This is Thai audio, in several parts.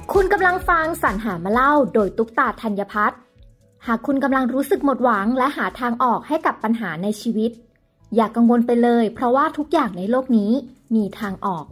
คุณกำลังฟังสรรหามาเล่าโดยตุ๊กตาธัญพัฒน์หากคุณกำลังรู้สึกหมดหวังและหาทางออกให้กับปัญหาในชีวิตอย่ากังวลไปเลยเพราะว่าทุกอย่างในโลกนี้มีทางออก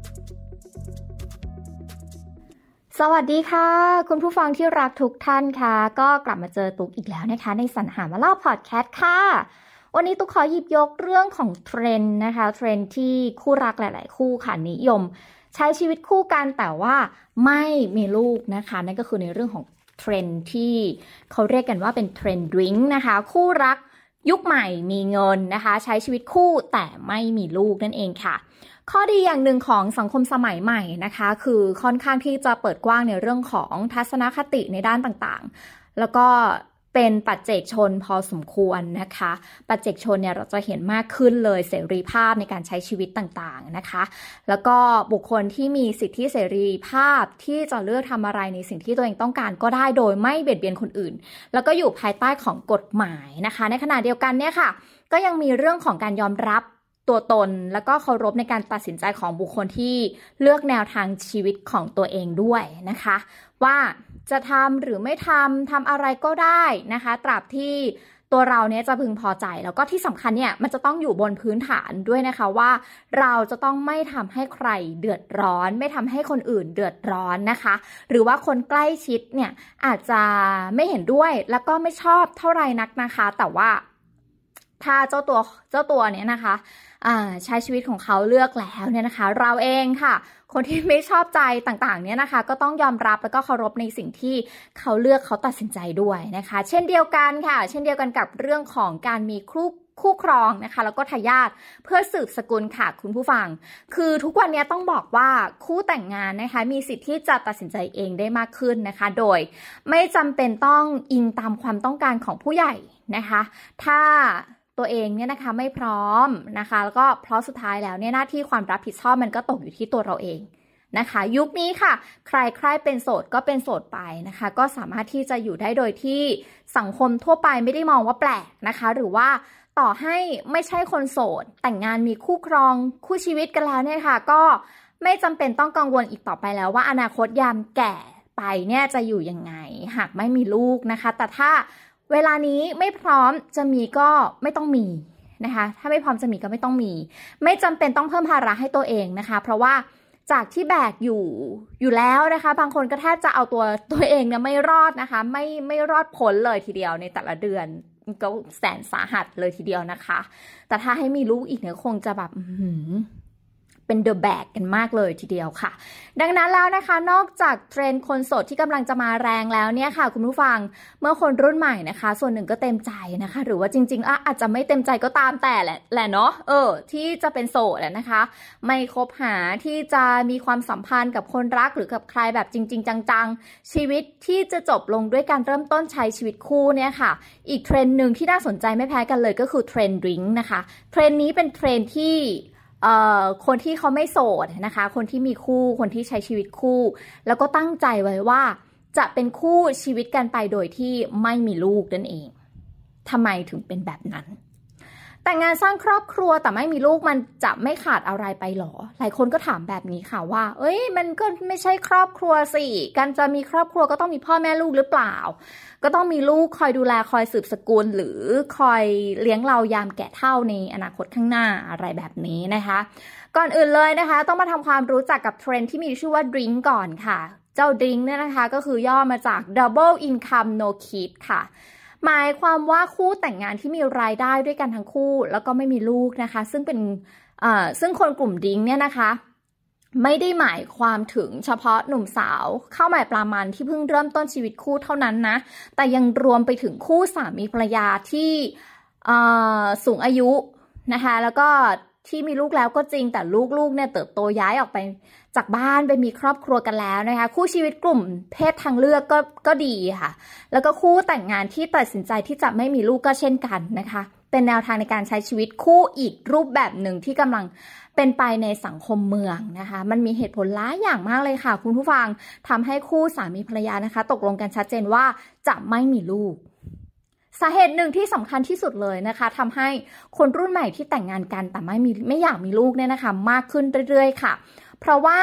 สวัสดีค่ะคุณผู้ฟังที่รักทุกท่านค่ะก็กลับมาเจอตุ๊กอีกแล้วนะคะในสรรหามาเล่าพอดแคสต์ค่ะวันนี้ตุ๊กขอหยิบยกเรื่องของเทรนด์นะคะเทรนด์ที่คู่รักหลายๆคู่ค่ะนิยมใช้ชีวิตคู่กันแต่ว่าไม่มีลูกนะคะนั่นก็คือในเรื่องของเทรนด์ที่เขาเรียกกันว่าเป็นเทรนด์ดริงก์นะคะคู่รักยุคใหม่มีเงินนะคะใช้ชีวิตคู่แต่ไม่มีลูกนั่นเองค่ะข้อดีอย่างหนึ่งของสังคมสมัยใหม่นะคะคือค่อนข้างที่จะเปิดกว้างในเรื่องของทัศนคติในด้านต่างๆแล้วก็เป็นปัจเจกชนพอสมควรนะคะปัจเจกชนเนี่ยเราจะเห็นมากขึ้นเลยเสรีภาพในการใช้ชีวิตต่างๆนะคะแล้วก็บุคคลที่มีสิทธิเสรีภาพที่จะเลือกทำอะไรในสิ่งที่ตัวเองต้องการก็ได้โดยไม่เบียดเบียนคนอื่นแล้วก็อยู่ภายใต้ของกฎหมายนะคะในขณะเดียวกันเนี่ยค่ะก็ยังมีเรื่องของการยอมรับตัวตนแล้วก็เคารพในการตัดสินใจของบุคคลที่เลือกแนวทางชีวิตของตัวเองด้วยนะคะว่าจะทำหรือไม่ทำอะไรก็ได้นะคะตราบที่ตัวเราเนี่ยจะพึงพอใจแล้วก็ที่สำคัญเนี่ยมันจะต้องอยู่บนพื้นฐานด้วยนะคะว่าเราจะต้องไม่ทำให้ใครเดือดร้อนไม่ทำให้คนอื่นเดือดร้อนนะคะหรือว่าคนใกล้ชิดเนี่ยอาจจะไม่เห็นด้วยแล้วก็ไม่ชอบเท่าไหร่นักนะคะแต่ว่าถ้าเจ้าตัวเนี่ยนะคะใช้ชีวิตของเขาเลือกแล้วเนี่ยนะคะเราเองค่ะคนที่ไม่ชอบใจต่างๆเนี่ยนะคะก็ต้องยอมรับแล้วก็เคารพในสิ่งที่เขาเลือกเขาตัดสินใจด้วยนะคะเช่นเดียวกันค่ะเช่นเดียวกันกับเรื่องของการมีคู่ครองนะคะแล้วก็ทายาทเพื่อสืบสกุลค่ะคุณผู้ฟังคือทุกวันนี้ต้องบอกว่าคู่แต่งงานนะคะมีสิทธิ์ที่จะตัดสินใจเองได้มากขึ้นนะคะโดยไม่จำเป็นต้องอิงตามความต้องการของผู้ใหญ่นะคะถ้าตัวเองเนี่ยนะคะไม่พร้อมนะคะแล้วก็เพราะสุดท้ายแล้วเนี่ยหน้าที่ความรับผิดชอบมันก็ตกอยู่ที่ตัวเราเองนะคะยุคนี้ค่ะใครเป็นโสดก็เป็นโสดไปนะคะก็สามารถที่จะอยู่ได้โดยที่สังคมทั่วไปไม่ได้มองว่าแปลกนะคะหรือว่าต่อให้ไม่ใช่คนโสดแต่งงานมีคู่ครองคู่ชีวิตกันแล้วเนี่ยค่ะก็ไม่จำเป็นต้องกังวลอีกต่อไปแล้วว่าอนาคตยามแก่ไปเนี่ยจะอยู่ยังไงหากไม่มีลูกนะคะแต่ถ้าเวลานี้ไม่พร้อมจะมีก็ไม่ต้องมีนะคะถ้าไม่พร้อมจะมีก็ไม่ต้องมีไม่จำเป็นต้องเพิ่มภาระให้ตัวเองนะคะเพราะว่าจากที่แบกอยู่แล้วนะคะบางคนก็แทบจะเอาตัวเองเนี่ยไม่รอดนะคะไม่รอดพ้นเลยทีเดียวในแต่ละเดือนก็แสนสาหัสเลยทีเดียวนะคะแต่ถ้าให้มีลูกอีกเนี่ยคงจะแบบเป็นเดอะแบกกันมากเลยทีเดียวค่ะดังนั้นแล้วนะคะนอกจากเทรนด์คนโสดที่กำลังจะมาแรงแล้วเนี่ยค่ะคุณผู้ฟังเมื่อคนรุ่นใหม่นะคะส่วนหนึ่งก็เต็มใจนะคะหรือว่าจริงๆอาจจะไม่เต็มใจก็ตามแต่แหละเนาะที่จะเป็นโสดนะคะไม่คบหาที่จะมีความสัมพันธ์กับคนรักหรือกับใครแบบจริงๆจังๆชีวิตที่จะจบลงด้วยการเริ่มต้นใช้ชีวิตคู่เนี่ยค่ะอีกเทรนด์หนึ่งที่น่าสนใจไม่แพ้กันเลยก็คือเทรนด์ดริงก์นะคะเทรนด์นี้เป็นเทรนด์ที่คนที่เขาไม่โสดนะคะคนที่มีคู่คนที่ใช้ชีวิตคู่แล้วก็ตั้งใจไว้ว่าจะเป็นคู่ชีวิตกันไปโดยที่ไม่มีลูกนั่นเองทำไมถึงเป็นแบบนั้นแต่งงานสร้างครอบครัวแต่ไม่มีลูกมันจะไม่ขาดอะไรไปหรอหลายคนก็ถามแบบนี้ค่ะว่ามันก็ไม่ใช่ครอบครัวสิการจะมีครอบครัวก็ต้องมีพ่อแม่ลูกหรือเปล่าก็ต้องมีลูกคอยดูแลคอยสืบสกุลหรือคอยเลี้ยงเรายามแก่เฒ่าในอนาคตข้างหน้าอะไรแบบนี้นะคะก่อนอื่นเลยนะคะต้องมาทำความรู้จักกับเทรนด์ที่มีชื่อว่า Drink ก่อนค่ะเจ้า Drink เนี่ยนะคะก็คือย่อมาจาก Double Income No Kid ค่ะหมายความว่าคู่แต่งงานที่มีรายได้ด้วยกันทั้งคู่แล้วก็ไม่มีลูกนะคะซึ่งคนกลุ่มดิ้งเนี่ยนะคะไม่ได้หมายความถึงเฉพาะหนุ่มสาวเข้าหมายปลามันที่เพิ่งเริ่มต้นชีวิตคู่เท่านั้นนะแต่ยังรวมไปถึงคู่สามีภรรยาที่สูงอายุนะคะแล้วก็ที่มีลูกแล้วก็จริงแต่ลูกเนี่ยเติบโตย้ายออกไปจากบ้านไปมีครอบครัวกันแล้วนะคะคู่ชีวิตกลุ่มเพศทางเลือกก็ดีค่ะแล้วก็คู่แต่งงานที่ตัดสินใจที่จะไม่มีลูกก็เช่นกันนะคะเป็นแนวทางในการใช้ชีวิตคู่อีกรูปแบบหนึ่งที่กำลังเป็นไปในสังคมเมืองนะคะมันมีเหตุผลหลายอย่างมากเลยค่ะคุณผู้ฟังทำให้คู่สามีภรรยานะคะตกลงกันชัดเจนว่าจะไม่มีลูกสาเหตุหนึ่งที่สำคัญที่สุดเลยนะคะทำให้คนรุ่นใหม่ที่แต่งงานกันแต่ไม่อยากมีลูกเนี่ยนะคะมากขึ้นเรื่อยๆค่ะเพราะว่า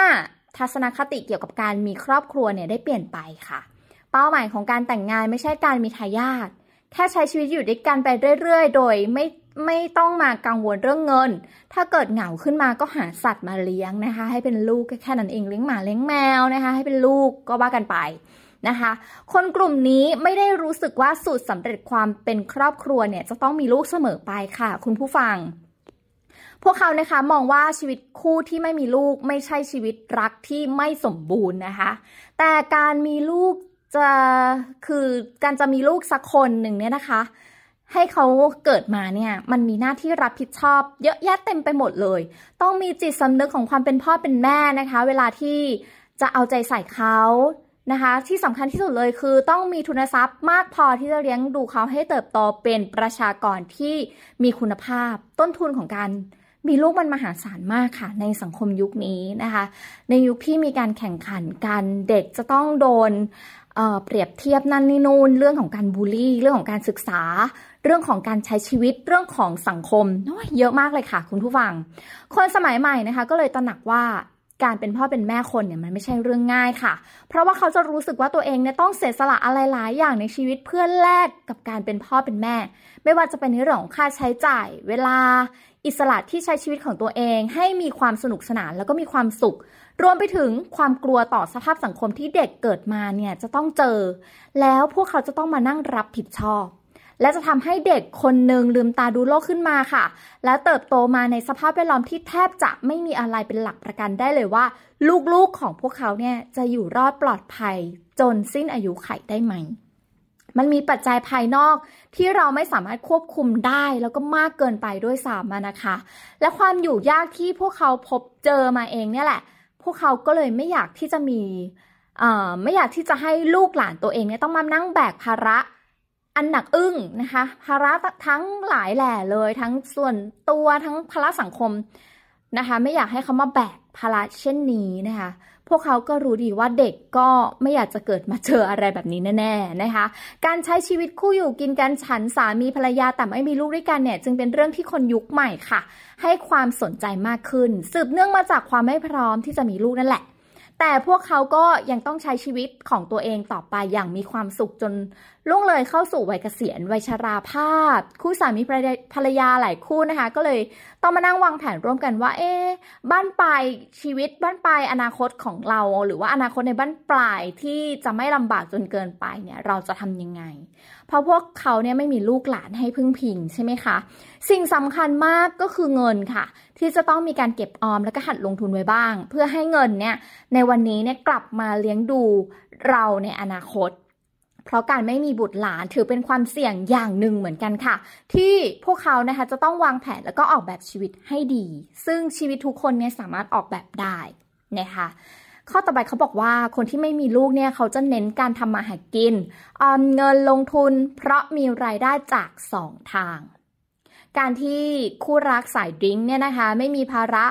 ทัศนคติเกี่ยวกับการมีครอบครัวเนี่ยได้เปลี่ยนไปค่ะเป้าหมายของการแต่งงานไม่ใช่การมีทายาทแค่ใช้ชีวิตอยู่ด้วยกันไปเรื่อยๆโดยไม่ต้องมากังวลเรื่องเงินถ้าเกิดเหงาขึ้นมาก็หาสัตว์มาเลี้ยงนะคะให้เป็นลูกแค่นั้นเองเลี้ยงหมาเลี้ยงแมวนะคะให้เป็นลูกก็ว่ากันไปนะคะคนกลุ่มนี้ไม่ได้รู้สึกว่าสูตรสำเร็จความเป็นครอบครัวเนี่ยจะต้องมีลูกเสมอไปค่ะคุณผู้ฟังพวกเขานะคะมองว่าชีวิตคู่ที่ไม่มีลูกไม่ใช่ชีวิตรักที่ไม่สมบูรณ์นะคะแต่การมีลูกการจะมีลูกสักคนหนึ่งเนี่ยนะคะให้เขาเกิดมาเนี่ยมันมีหน้าที่รับผิดชอบเยอะแยะเต็มไปหมดเลยต้องมีจิตสำนึกของความเป็นพ่อเป็นแม่นะคะเวลาที่จะเอาใจใส่เขานะคะที่สำคัญที่สุดเลยคือต้องมีทุนทรัพย์มากพอที่จะเลี้ยงดูเขาให้เติบโตเป็นประชากรที่มีคุณภาพต้นทุนของการมีลูกมันมหาศาลมากค่ะในสังคมยุคนี้นะคะในยุคที่มีการแข่งขันกันเด็กจะต้องโดนเปรียบเทียบนั่นนี่นู่นเรื่องของการบูลลี่เรื่องของการศึกษาเรื่องของการใช้ชีวิตเรื่องของสังคมเยอะมากเลยค่ะคุณผู้ฟังคนสมัยใหม่นะคะก็เลยตระหนักว่าการเป็นพ่อเป็นแม่คนเนี่ยมันไม่ใช่เรื่องง่ายค่ะเพราะว่าเขาจะรู้สึกว่าตัวเองเนี่ยต้องเสียสละอะไรหลายอย่างในชีวิตเพื่อแลกกับการเป็นพ่อเป็นแม่ไม่ว่าจะเป็นในเรื่องของค่าใช้จ่ายเวลาอิสระที่ใช้ชีวิตของตัวเองให้มีความสนุกสนานแล้วก็มีความสุขรวมไปถึงความกลัวต่อสภาพสังคมที่เด็กเกิดมาเนี่ยจะต้องเจอแล้วพวกเขาจะต้องมานั่งรับผิดชอบและจะทำให้เด็กคนหนึ่งลืมตาดูโลกขึ้นมาค่ะและเติบโตมาในสภาพแวดล้อมที่แทบจะไม่มีอะไรเป็นหลักประกันได้เลยว่าลูกๆของพวกเขาเนี่ยจะอยู่รอดปลอดภัยจนสิ้นอายุไขได้ไหมมันมีปัจจัยภายนอกที่เราไม่สามารถควบคุมได้แล้วก็มากเกินไปด้วยซ้ำนะคะและความอยู่ยากที่พวกเขาพบเจอมาเองเนี่ยแหละพวกเขาก็เลยไม่อยากที่จะไม่อยากที่จะให้ลูกหลานตัวเองเนี่ยต้องมานั่งแบกภาระอันหนักอึ้งนะคะภาระทั้งหลายแหล่เลยทั้งส่วนตัวทั้งภาระสังคมนะคะไม่อยากให้เขามาแบกภาระเช่นนี้นะคะพวกเขาก็รู้ดีว่าเด็กก็ไม่อยากจะเกิดมาเจออะไรแบบนี้แน่ๆนะคะการใช้ชีวิตคู่อยู่กินกันฉันสามีภรรยาแต่ไม่มีลูกด้วยกันเนี่ยจึงเป็นเรื่องที่คนยุคใหม่ค่ะให้ความสนใจมากขึ้นสืบเนื่องมาจากความไม่พร้อมที่จะมีลูกนั่นแหละแต่พวกเขาก็ยังต้องใช้ชีวิตของตัวเองต่อไปอย่างมีความสุขจนล่วงเลยเข้าสู่วัยเกษียณวัยชราภาพคู่สามีภรรยาหลายคู่นะคะก็เลยต้องมานั่งวางแผนร่วมกันว่าบ้านปลายชีวิตบ้านปลายอนาคตของเราหรือว่าอนาคตในบ้านปลายที่จะไม่ลำบากจนเกินไปเนี่ยเราจะทำยังไงเพราะพวกเขาเนี่ยไม่มีลูกหลานให้พึ่งพิงใช่ไหมคะสิ่งสำคัญมากก็คือเงินค่ะที่จะต้องมีการเก็บออมแล้วก็หัดลงทุนไว้บ้างเพื่อให้เงินเนี่ยในวันนี้เนี่ยกลับมาเลี้ยงดูเราในอนาคตเพราะการไม่มีบุตรหลานถือเป็นความเสี่ยงอย่างหนึ่งเหมือนกันค่ะที่พวกเขานะคะจะต้องวางแผนแล้วก็ออกแบบชีวิตให้ดีซึ่งชีวิตทุกคนเนี่ยสามารถออกแบบได้นะคะข้อต่อไปเขาบอกว่าคนที่ไม่มีลูกเนี่ยเขาจะเน้นการทำมาหากินออมเงินลงทุนเพราะมีรายได้จาก2 ทางการที่คู่รักสายดริ้งเนี่ยนะคะไม่มีภาระ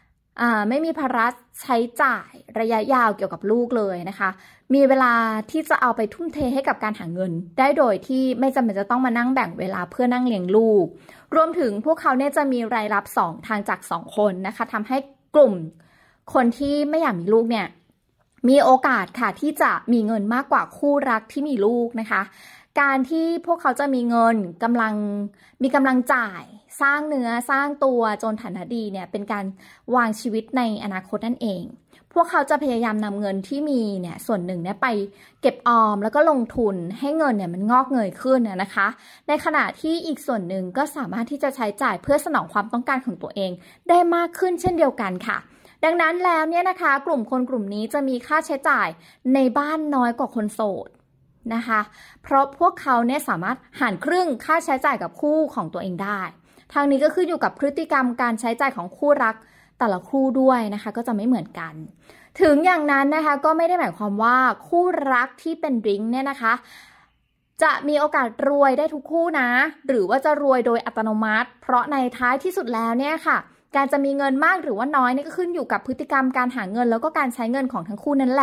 ใช้จ่ายระยะยาวเกี่ยวกับลูกเลยนะคะมีเวลาที่จะเอาไปทุ่มเทให้กับการหาเงินได้โดยที่ไม่จำเป็นจะต้องมานั่งแบ่งเวลาเพื่อนั่งเลี้ยงลูกรวมถึงพวกเขาเนี่ยจะมีรายรับ2 ทางจาก2 คนนะคะทำให้กลุ่มคนที่ไม่อยากมีลูกเนี่ยมีโอกาสค่ะที่จะมีเงินมากกว่าคู่รักที่มีลูกนะคะการที่พวกเขาจะมีเงินมีกำลังจ่ายสร้างเนื้อสร้างตัวจนฐานะดีเนี่ยเป็นการวางชีวิตในอนาคตนั่นเองพวกเขาจะพยายามนำเงินที่มีเนี่ยส่วนหนึ่งเนี่ยไปเก็บออมแล้วก็ลงทุนให้เงินเนี่ยมันงอกเงยขึ้นนะคะในขณะที่อีกส่วนหนึ่งก็สามารถที่จะใช้จ่ายเพื่อสนองความต้องการของตัวเองได้มากขึ้นเช่นเดียวกันค่ะดังนั้นแล้วเนี่ยนะคะกลุ่มนี้จะมีค่าใช้จ่ายในบ้านน้อยกว่าคนโสดนะคะเพราะพวกเขาเนี่ยสามารถหารครึ่งค่าใช้จ่ายกับคู่ของตัวเองได้ทางนี้ก็ขึ้นอยู่กับพฤติกรรมการใช้จ่ายของคู่รักแต่ละคู่ด้วยนะคะก็จะไม่เหมือนกันถึงอย่างนั้นนะคะก็ไม่ได้หมายความว่าคู่รักที่เป็นดริ้งเนี่ยนะคะจะมีโอกาสรวยได้ทุกคู่นะหรือว่าจะรวยโดยอัตโนมัติเพราะในท้ายที่สุดแล้วเนี่ยค่ะการจะมีเงินมากหรือว่าน้อยนี่ก็ขึ้นอยู่กับพฤติกรรมการหาเงินแล้วก็การใช้เงินของทั้งคู่นั่นแหละ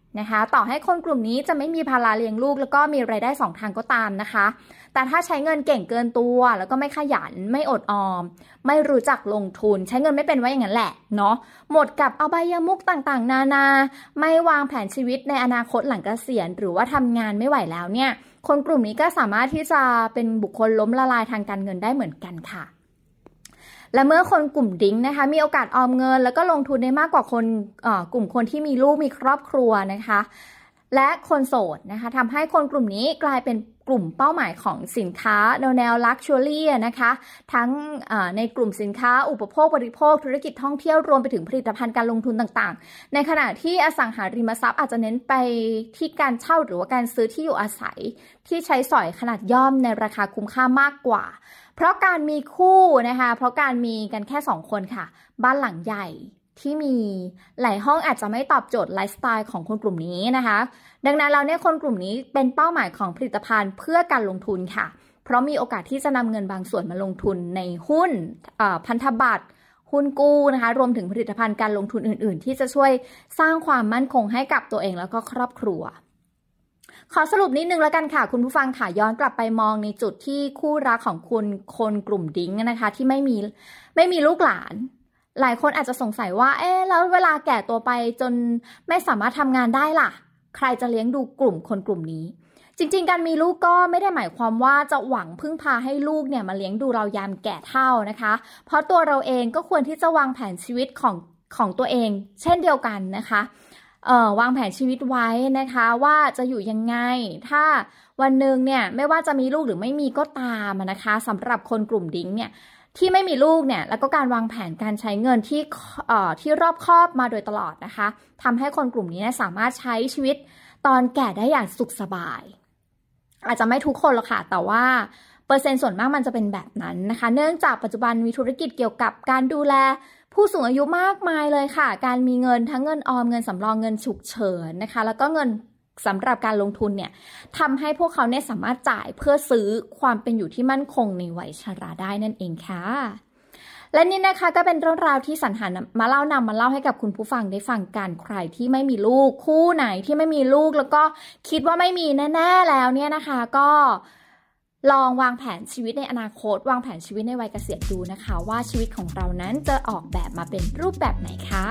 นะคะต่อให้คนกลุ่มนี้จะไม่มีภาระเลี้ยงลูกแล้วก็มีรายได้2 ทางก็ตามนะคะแต่ถ้าใช้เงินเก่งเกินตัวแล้วก็ไม่ขยันไม่อดออมไม่รู้จักลงทุนใช้เงินไม่เป็นไว้อย่างนั้นแหละเนาะหมดกับอบายมุขต่างๆนานาไม่วางแผนชีวิตในอนาคตหลังเกษียณหรือว่าทำงานไม่ไหวแล้วเนี่ยคนกลุ่มนี้ก็สามารถที่จะเป็นบุคคลล้มละลายทางการเงินได้เหมือนกันค่ะและเมื่อคนกลุ่มดิ้งนะคะมีโอกาสออมเงินแล้วก็ลงทุนได้มากกว่าคนกลุ่มคนที่มีลูกมีครอบครัวนะคะและคนโสดนะคะทำให้คนกลุ่มนี้กลายเป็นกลุ่มเป้าหมายของสินค้าแนวลักชัวรี่นะคะทั้งในกลุ่มสินค้าอุปโภคบริโภคธุรกิจท่องเที่ยวรวมไปถึงผลิตภัณฑ์การลงทุนต่างๆในขณะที่อสังหาริมทรัพย์อาจจะเน้นไปที่การเช่าหรือว่าการซื้อที่อยู่อาศัยที่ใช้สอยขนาดย่อมในราคาคุ้มค่ามากกว่าเพราะการมีคู่นะคะเพราะการมีกันแค่2 คนค่ะบ้านหลังใหญ่ที่มีหลายห้องอาจจะไม่ตอบโจทย์ไลฟ์สไตล์ของคนกลุ่มนี้นะคะดังนั้นเราเนี่ยคนกลุ่มนี้เป็นเป้าหมายของผลิตภัณฑ์เพื่อการลงทุนค่ะเพราะมีโอกาสที่จะนำเงินบางส่วนมาลงทุนในหุ้นพันธบัตรหุ้นกู้นะคะรวมถึงผลิตภัณฑ์การลงทุนอื่นๆที่จะช่วยสร้างความมั่นคงให้กับตัวเองแล้วก็ครอบครัวขอสรุปนิดนึงแล้วกันค่ะคุณผู้ฟังค่ะย้อนกลับไปมองในจุดที่คู่รักของคุณคนกลุ่มดิ้งนะคะที่ไม่มีลูกหลานหลายคนอาจจะสงสัยว่าแล้วเวลาแก่ตัวไปจนไม่สามารถทำงานได้ล่ะใครจะเลี้ยงดูกลุ่มคนกลุ่มนี้จริงๆการมีลูกก็ไม่ได้หมายความว่าจะหวังพึ่งพาให้ลูกเนี่ยมาเลี้ยงดูเรายามแก่เฒ่านะคะเพราะตัวเราเองก็ควรที่จะวางแผนชีวิตของตัวเองเช่นเดียวกันนะคะวางแผนชีวิตไว้นะคะว่าจะอยู่ยังไงถ้าวันหนึ่งเนี่ยไม่ว่าจะมีลูกหรือไม่มีก็ตามนะคะสำหรับคนกลุ่มดิ้งเนี่ยที่ไม่มีลูกเนี่ยแล้วก็การวางแผนการใช้เงินที่รอบคอบมาโดยตลอดนะคะทำให้คนกลุ่มนี้สามารถใช้ชีวิตตอนแก่ได้อย่างสุขสบายอาจจะไม่ทุกคนหรอกค่ะแต่ว่าเปอร์เซ็นต์ส่วนมากมันจะเป็นแบบนั้นนะคะเนื่องจากปัจจุบันมีธุรกิจเกี่ยวกับการดูแลผู้สูงอายุมากมายเลยค่ะการมีเงินทั้งเงินออมเงินสำรองเงินฉุกเฉินนะคะแล้วก็เงินสำหรับการลงทุนเนี่ยทำให้พวกเขาเนี่ยสามารถจ่ายเพื่อซื้อความเป็นอยู่ที่มั่นคงในวัยชราได้นั่นเองค่ะและนี่นะคะก็เป็นเรื่องราวที่สรรหานำมาเล่าให้กับคุณผู้ฟังได้ฟังกันใครที่ไม่มีลูกคู่ไหนที่ไม่มีลูกแล้วก็คิดว่าไม่มีแน่ๆแล้วเนี่ยนะคะก็ลองวางแผนชีวิตในอนาคตวางแผนชีวิตในวัยเกษียณดูนะคะว่าชีวิตของเรานั้นจะออกแบบมาเป็นรูปแบบไหนค่ะ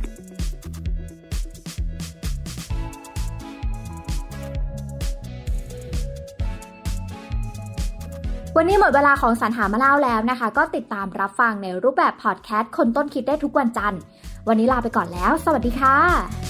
วันนี้หมดเวลาของสรรหามาเล่าแล้วนะคะก็ติดตามรับฟังในรูปแบบพอดแคสต์คนต้นคิดได้ทุกวันจันทร์วันนี้ลาไปก่อนแล้วสวัสดีค่ะ